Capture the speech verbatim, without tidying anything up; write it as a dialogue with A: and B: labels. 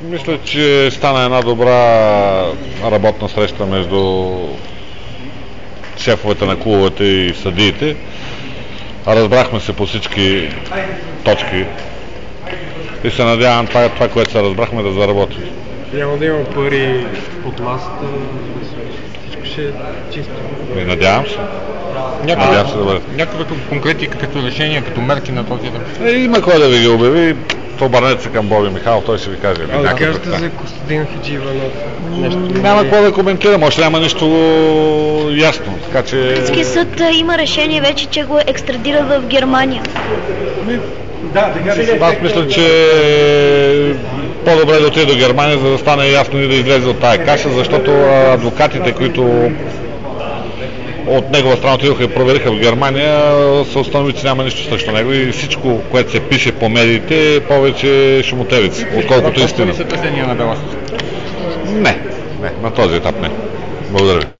A: Мисля, че стана една добра работна среща между шефовете на клубовете и съдиите. Разбрахме се по всички точки и се надявам това, това което се разбрахме, да заработи.
B: Няма да има пари от масата, всичко ще е чисто.
A: И надявам се.
C: Някаква, се да бъде. Някаква конкретика като решение, като мерки на този ден.
A: Е, има кой да ви ги обяви. Обърнете се към Боби Михайлов, той ще ви каже.
B: А да кажете за Костадин Хаджииванов нещо?
A: Няма какво да коментирам, още няма нищо ясно. Така че...
D: Хагски съд има решение вече, че го екстрадира в Германия.
B: Да, така.
A: Аз мисля, че по-добре да отиде до Германия, за да стане ясно и да излезе от тая каша, защото адвокатите, които от негова страна отидоха и провериха в Германия, се установи, че няма нищо срещу него и всичко, което се пише по медиите, повече шумотевици, отколкото истина.
C: Не,
A: Не, не, на този етап не. Благодаря ви.